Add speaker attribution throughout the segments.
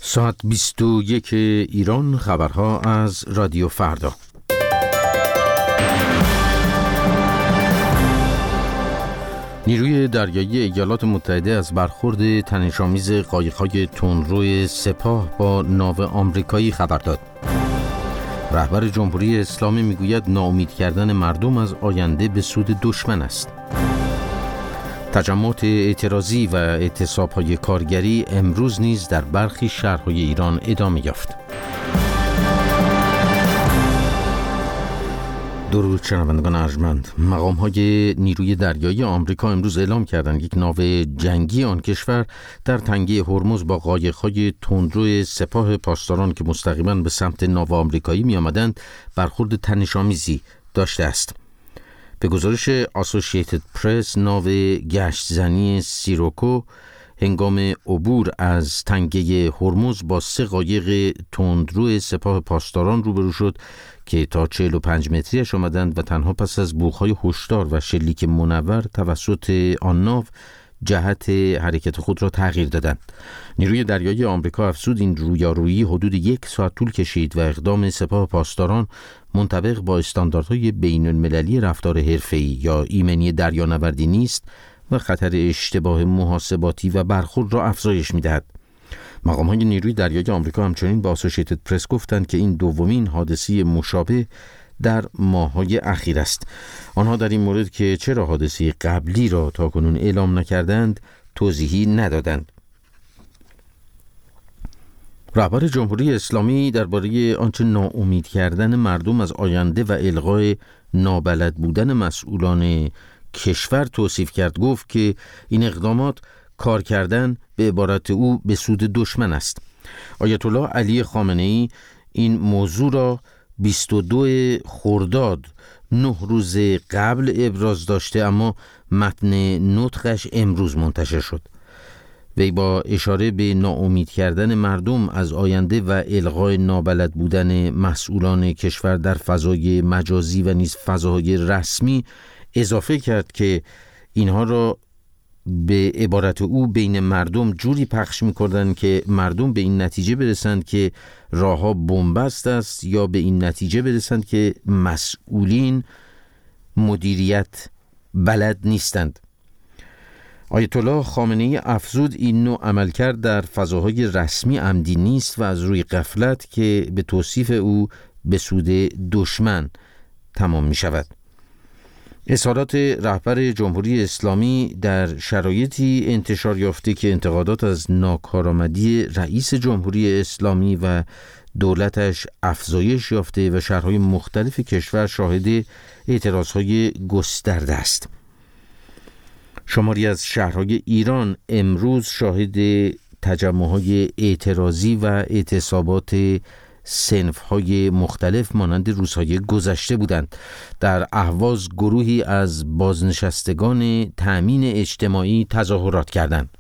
Speaker 1: ساعت 21 ایران، خبرها از رادیو فردا. نیروی دریایی ایالات متحده از برخورد تنش‌آمیز قایق‌های تندرو سپاه با ناو آمریکایی خبر داد. رهبر جمهوری اسلامی میگوید ناامید کردن مردم از آینده به سود دشمن است. تجمعات اعتراضی و اعتصاب‌های کارگری امروز نیز در برخی شهرهای ایران ادامه یافت. درود شنوندگان ارجمند. مقام‌های نیروی دریایی آمریکا امروز اعلام کردند یک ناو جنگی آن کشور در تنگه هرمز با قایق‌های تندرو سپاه پاسداران که مستقیما به سمت ناو آمریکایی می‌آمدند برخورد تنش‌آمیزی داشته است. به گزارش آسوشییتد پرس، ناو گشتزنی سیروکو هنگام عبور از تنگه هرمز با 3 قایق تندرو سپاه پاسداران روبرو شد که تا 45 متریش آمدند و تنها پس از بوق‌های هشدار و شلیک منور توسط آن ناو جهت حرکت خود را تغییر دادند. نیروی دریایی آمریکا افزود این رویارویی حدود 1 ساعت طول کشید و اقدام سپاه پاسداران منطبق با استانداردهای بین‌المللی رفتار حرفه‌ای یا ایمنی دریانوردی نیست و خطر اشتباه محاسباتی و برخورد را افزایش می‌دهد. مقام‌های نیروی دریایی آمریکا همچنین با آسوشییتد پرس گفتند که این دومین حادثه مشابه در ماه‌های اخیر است. آنها در این مورد که چرا حادثه قبلی را تاکنون اعلام نکردند توضیحی ندادند. رهبر جمهوری اسلامی درباره آنچه ناامید کردن مردم از آینده و الغای نابلد بودن مسئولان کشور توصیف کرد. گفت که این اقدامات کار کردن به عبارت او به سود دشمن است. آیت الله علی خامنه‌ای این موضوع را 22 خرداد 9 روز قبل ابراز داشته، اما متن نطقش امروز منتشر شد. وی با اشاره به ناامید کردن مردم از آینده و الغای نابلد بودن مسئولان کشور در فضای مجازی و نیز فضاهای رسمی اضافه کرد که اینها را به عبارت او بین مردم جوری پخش می‌کردند که مردم به این نتیجه برسند که راه‌ها بنبست است یا به این نتیجه برسند که مسئولین مدیریت بلد نیستند. آیت الله خامنه‌ای افزود این نوع عملکرد در فضاهای رسمی عمدی نیست و از روی غفلت که به توصیف او به سود دشمن تمام می‌شود. اظهارات رهبر جمهوری اسلامی در شرایطی انتشار یافته که انتقادات از ناکارآمدی رئیس جمهوری اسلامی و دولتش افزایش یافته و شهرهای مختلف کشور شاهد اعتراضهای گسترده است. شماری از شهرهای ایران امروز شاهد تجمعهای اعتراضی و اعتصابات صنف‌های مختلف مانند روزهای گذشته بودند. در اهواز گروهی از بازنشستگان تأمین اجتماعی تظاهرات کردند.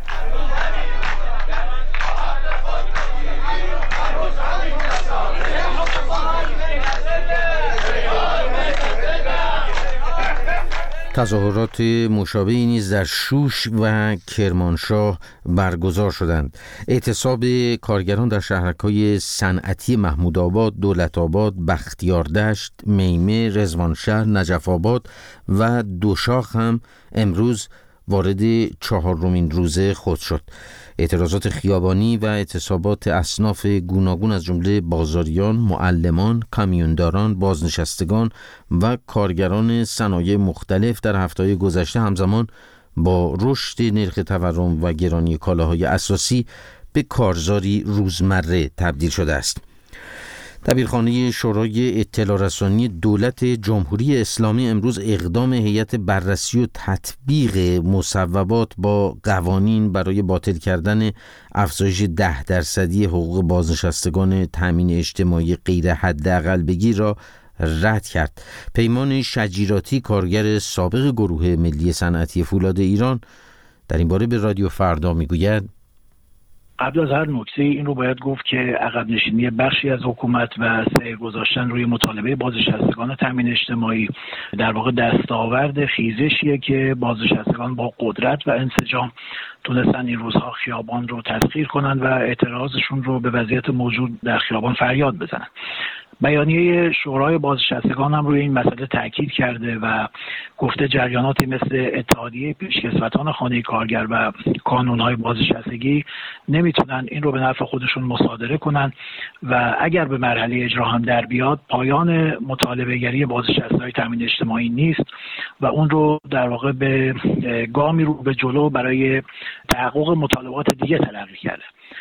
Speaker 1: تظاهرات مشابهی نیز در شوش و کرمانشاه برگزار شدند. اعتصاب کارگران در شهرک‌های صنعتی محمودآباد، دولت‌آباد، بختیاردشت، میمه، رضوانشهر، نجف‌آباد و دوشاخ هم امروز وارد 4مین روزه خود شد. اعتراضات خیابانی و اعتصابات اصناف گوناگون از جمله بازاریان، معلمان، کامیونداران، بازنشستگان و کارگران صنایع مختلف در هفته‌های گذشته همزمان با رشد نرخ تورم و گرانی کالاهای اساسی به کارزاری روزمره تبدیل شده است. دبیرخانه شورای اطلاع رسانی دولت جمهوری اسلامی امروز اقدام هیئت بررسی و تطبیق مصوبات با قوانین برای باطل کردن افزایش 10% حقوق بازنشستگان تامین اجتماعی غیر حداقل بگیر را رد کرد. پیمان شجیراتی، کارگر سابق گروه ملی صنعتی فولاد ایران، در این باره به رادیو فردا میگوید:
Speaker 2: قبل از هر نکته این رو باید گفت که عقب نشینی بخشی از حکومت و سیر گذاشتن روی مطالبه بازنشستگان تامین اجتماعی در واقع دستاورد خیزشیه که بازنشستگان با قدرت و انسجام تونستن این روزها خیابان رو تسخیر کنن و اعتراضشون رو به وضعیت موجود در خیابان فریاد بزنن. بیانیه شورای بازنشستگان هم روی این مسئله تاکید کرده و گفته جریاناتی مثل اتحادیه پیشکسوتان خانه کارگر و کانون‌های بازنشستگی نمیتونن این رو به نفع خودشون مصادره کنن و اگر به مرحله اجرا هم در بیاد پایان مطالبه‌گری بازنشسته‌های تامین اجتماعی نیست و اون رو در واقع به گامی رو به جلو برای تحقق مطالبات دیگه تلقی کرده.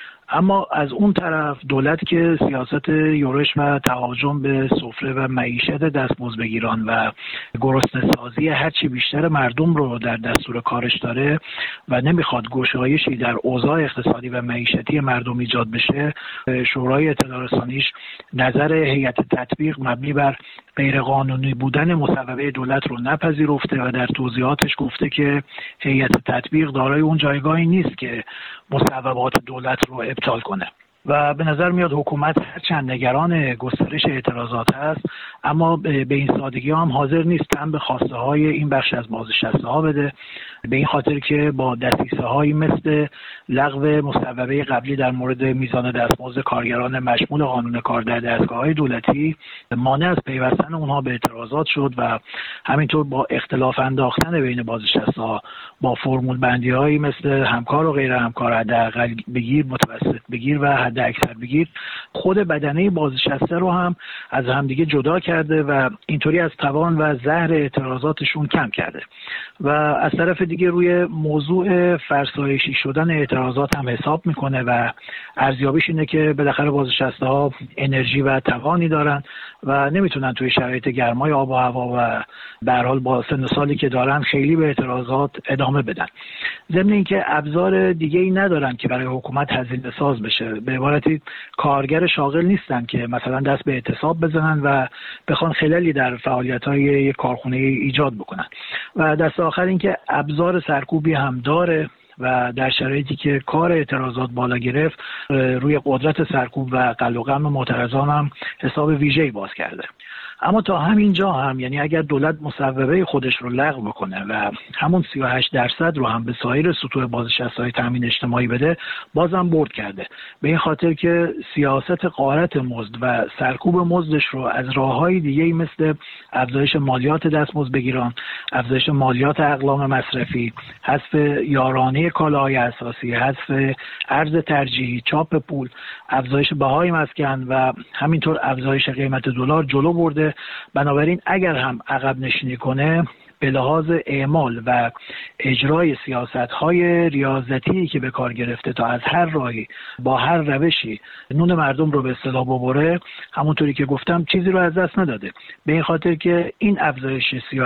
Speaker 2: اما از اون طرف دولت که سیاست یورش و تهاجم به سفره و معیشت دستمزدبگیران و گرسنه‌سازی هرچی بیشتر مردم رو در دستور کارش داره و نمیخواد گشایشی در اوضاع اقتصادی و معیشتی مردم ایجاد بشه، شورای اطلاع رسانیش نظر هیئت تطبیق مبنی بر غیرقانونی بودن مصوبه دولت رو نپذیرفته و در توضیحاتش گفته که هیئت تطبیق دارای اون جایگاهی نیست که مصوبات دولت رو ابطال کنه و به نظر میاد حکومت هرچند نگران گسترش اعتراضات هست اما به این سادگی هم حاضر نیست تن به خواسته های این بخش از بازنشسته ها بده، به این خاطر که با دسیسه هایی مثل لغو مصوبه قبلی در مورد میزان دستمزد کارگران مشمول قانون کار در دستگاه‌های دولتی مانع از پیوستن اونها به اعتراضات شد و همینطور با اختلاف انداختن بین بازنشسته‌ها با فرمول بندی هایی مثل همکار و غیر همکار، حداقل بگیر، متوسط بگیر و حد اکثر بگیر خود بدنه بازنشسته رو هم از همدیگه جدا کرده و اینطوری از توان و زهر اعتراضاتشون کم کرده و از طرف دیگه روی موضوع فرسایشی شدن اعتراضات هم حساب میکنه و ارزیابیش اینه که بالاخره بازنشسته ها انرژی و توانی دارن و نمیتونن توی شرایط گرمای آب و هوا و به هر حال با سن و سالی که دارن خیلی به اعتراضات ادامه بدن. ضمن اینکه ابزار دیگه‌ای ندارن که برای حکومت هزینه ساز بشه، به عبارتی کارگر شاغل نیستن که مثلا دست به اعتصاب بزنن و بخوان خللی در فعالیت‌های یک کارخونه ایجاد بکنن و دست آخر اینکه ابزار سرکوبی هم داره و در شرایطی که کار اعتراضات بالا گرفت روی قدرت سرکوب و قل و غم معترضان هم حساب ویژه‌ای باز کرده. اما تا همین جا هم، یعنی اگر دولت مصوبه خودش رو لغو بکنه و همون 38% رو هم به سایر سطوح بازنشسته‌های تامین اجتماعی بده، بازم برد کرده، به این خاطر که سیاست غارت مزد و سرکوب مزدش رو از راه‌های دیگه‌ای مثل افزایش مالیات دستمزدبگیران، افزایش مالیات اقلام مصرفی، حذف یارانه کالاهای اساسی، حذف ارز ترجیحی، چاپ پول، افزایش بهای مسکن و همینطور افزایش قیمت دلار جلو برده. بنابراین اگر هم عقب نشینی کنه به لحاظ اعمال و اجرای سیاست‌های ریاضتی که به کار گرفته تا از هر راهی با هر روشی نون مردم رو به اصطلاح ببره، همونطوری که گفتم چیزی رو از دست نداده، به این خاطر که این افزایش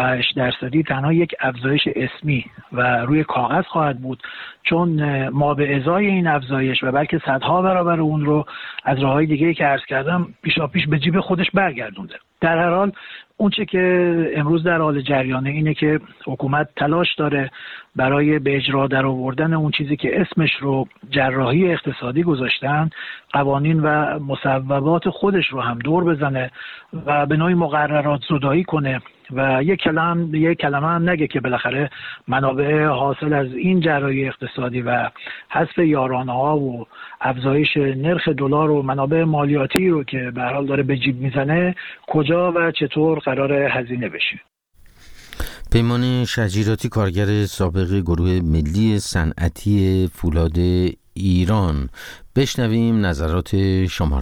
Speaker 2: 38% تنها یک افزایش اسمی و روی کاغذ خواهد بود، چون ما به ازای این افزایش و بلکه صدها برابر اون رو از راه‌های دیگه‌ای که عرض کردم پیشاپیش به جیب خودش برگردونده. در هر حال اون چه که امروز در حال جریانه اینه که حکومت تلاش داره برای به اجرا در آوردن اون چیزی که اسمش رو جراحی اقتصادی گذاشتن، قوانین و مصوبات خودش رو هم دور بزنه و به نوعی مقررات زدایی کنه و یک کلمه هم نگه که بالاخره منابع حاصل از این جراحی اقتصادی و حذف یارانه‌ها و افزایش نرخ دلار و منابع مالیاتی رو که به هر حال داره به جیب میزنه کجا و چطور قرار هزینه بشه.
Speaker 1: پیمان شجیراتی، کارگر سابق گروه ملی صنعتی فولاد ایران، بشنویم نظرات شما را.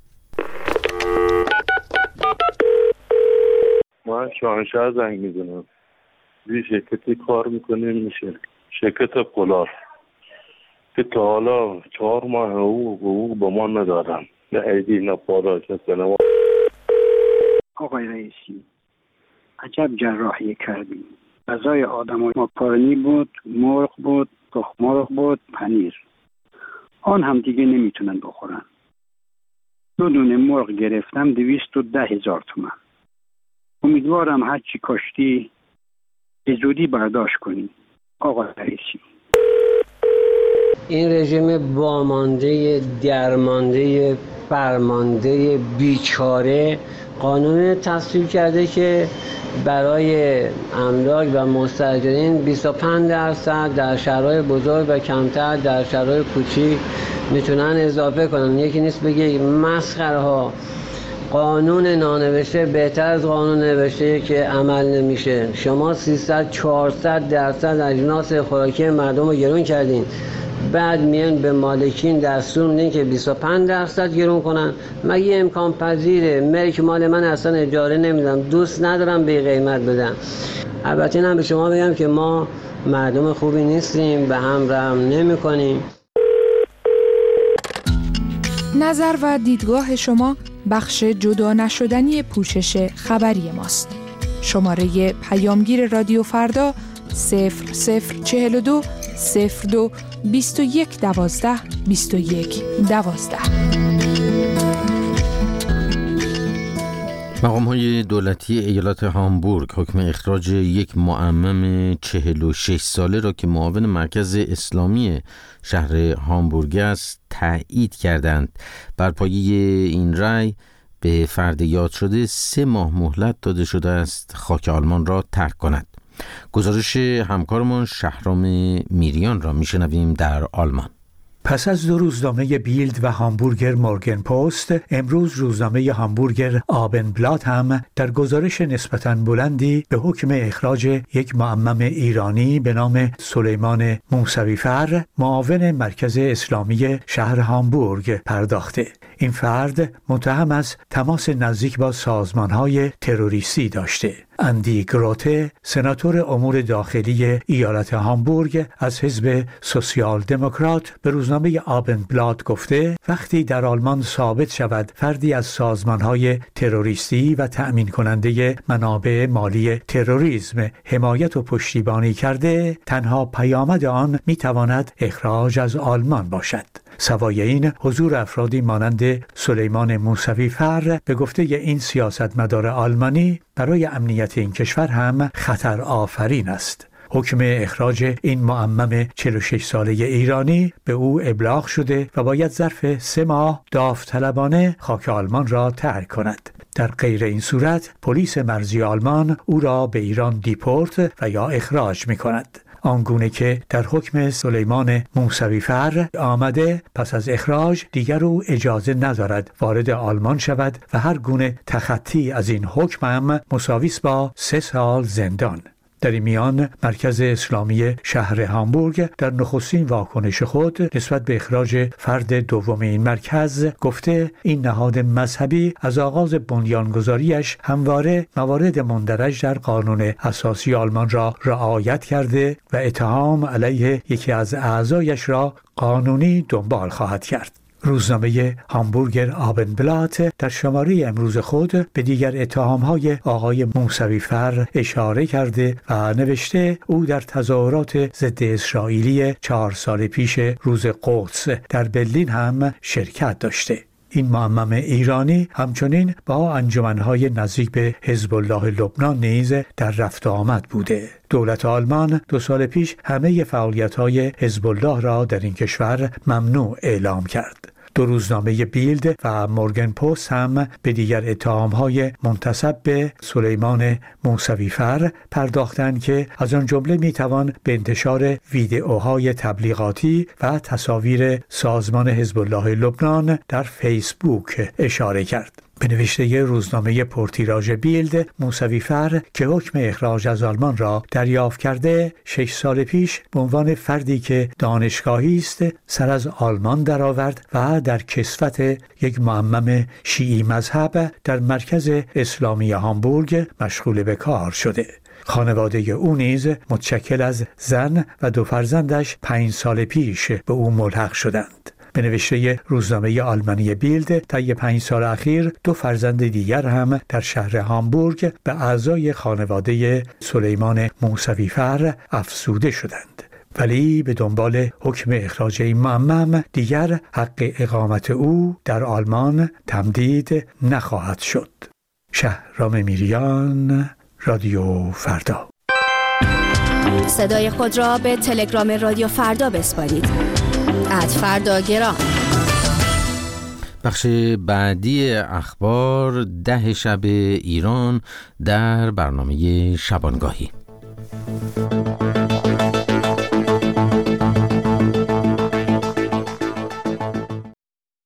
Speaker 3: من شاهنشاه زنگ میزنم. یه شرکتی کار میکنیم، میشه شرکت پولاد که تا حالا 4 ماه حقوق با ما ندارن، نه عیدی نه پاداش نه سنوات.
Speaker 4: آقای رئیسی، عجب جراحی کردیم. غذای آدم ماکارونی بود، مرغ بود، تخم مرغ بود، پنیر. آن هم دیگه نمیتونن بخورن. 2 دونه مرغ گرفتم 210,000 تومان. امیدوارم هرچی کاشتی به زودی برداشت کنی آقای رئیسی.
Speaker 5: این رژیم وامانده، درمانده، فرمانده، بیچاره قانون تصویب کرده که برای املاک و مستاجرین 25% در شهرهای بزرگ و کمتر در شهرهای کوچیک میتونن اضافه کنن. یکی نیست بگه مسخره ها، قانون نانوشته بهتر از قانون نوشته که عمل نمیشه. شما 300-400% اجناس خوراکی مردم رو گرون کردین، بعد میان به مالکین دستور میدین که 25% گرون کنن. مگه امکان پذیره؟ ملک مال من اصلا اجاره نمیدم، دوست ندارم به قیمت بدم. البته اینم به شما بگم که ما مردم خوبی نیستیم، به هم رحم نمی کنیم.
Speaker 6: نظر و دیدگاه شما بخش جدا نشدنی پوشش خبری ماست. شماره پیامگیر رادیو فردا 0042 02 21 12 21 12.
Speaker 1: مقام‌های دولتی ایالت هامبورگ حکم اخراج یک معمم 46 ساله را که معاون مرکز اسلامی شهر هامبورگ است تایید کردند. بر پایه این رأی به فرد یاد شده 3 ماه مهلت داده شده است خاک آلمان را ترک کند. گزارش همکارمان شهرام میریان را میشنویم در آلمان.
Speaker 7: پس از 2 روزنامه بیلد و هامبورگر مورگن پست، امروز روزنامه هامبورگر آبنبلات هم در گزارش نسبتاً بلندی به حکم اخراج یک معمم ایرانی به نام سلیمان موسوی‌فر، معاون مرکز اسلامی شهر هامبورگ پرداخته. این فرد متهم از تماس نزدیک با سازمان‌های تروریستی داشته. اندی گروته، سناتور امور داخلی ایالت هامبورگ از حزب سوسیال دموکرات، به روزنامه آبنبلات گفته وقتی در آلمان ثابت شود فردی از سازمان‌های تروریستی و تأمین کننده منابع مالی تروریسم حمایت و پشتیبانی کرده، تنها پیامد آن می‌تواند اخراج از آلمان باشد. سوای این، حضور افرادی مانند سلیمان موسوی‌فر به گفته این سیاستمدار آلمانی برای امنیت این کشور هم خطر آفرین است. حکم اخراج این معمم 46 ساله ایرانی به او ابلاغ شده و باید ظرف 3 ماه داوطلبانه خاک آلمان را ترک کند. در غیر این صورت پلیس مرزی آلمان او را به ایران دیپورت و یا اخراج می کند. آنگونه که در حکم سلیمان موسوی‌فر آمده، پس از اخراج دیگر او اجازه ندارد وارد آلمان شود و هر گونه تخطی از این حکم هم مساوی است با 3 سال زندان. در این میان مرکز اسلامی شهر هامبورگ در نخستین واکنش خود نسبت به اخراج فرد دوم این مرکز گفته این نهاد مذهبی از آغاز بنیانگذاریش همواره موارد مندرج در قانون اساسی آلمان را رعایت کرده و اتهام علیه یکی از اعضایش را قانونی دنبال خواهد کرد. روزنامه هامبورگر آبنبلات در شماره امروز خود به دیگر اتهام‌های آقای موسوی‌فر اشاره کرده و نوشته او در تظاهرات ضد اسرائیلی 4 سال پیش روز قدس در برلین هم شرکت داشته. این معمم ایرانی همچنین با انجمن‌های نزدیک به حزب الله لبنان نیز در رفت و آمد بوده. دولت آلمان 2 سال پیش همه فعالیت‌های حزب الله را در این کشور ممنوع اعلام کرد. 2 روزنامه بیلد و مورگن پست هم به دیگر اتهام‌های منتسب به سلیمان موسوی‌فر پرداختند که از آن جمله می‌توان به انتشار ویدئوهای تبلیغاتی و تصاویر سازمان حزب الله لبنان در فیسبوک اشاره کرد. به نوشته روزنامه پرتیراژ بیلد، موسوی‌فر که حکم اخراج از آلمان را دریافت کرده 6 سال پیش به عنوان فردی که دانشگاهی است سر از آلمان درآورد و در کسوت یک معمم شیعی مذهب در مرکز اسلامی هامبورگ مشغول به کار شده. خانواده او نیز متشکل از زن و 2 فرزندش 5 سال پیش به او ملحق شدند. به نوشته روزنامه آلمانی بیلد، طی 5 سال اخیر 2 فرزند دیگر هم در شهر هامبورگ به اعضای خانواده سلیمان موسوی‌فر افزوده شدند. ولی به دنبال حکم اخراج این معمم دیگر حق اقامت او در آلمان تمدید نخواهد شد. شهرام میریان، رادیو فردا.
Speaker 8: صدای خود را به تلگرام رادیو فردا بسپارید. @فرداگرام.
Speaker 1: بخش بعدی اخبار 10 شب ایران در برنامه شبانگاهی.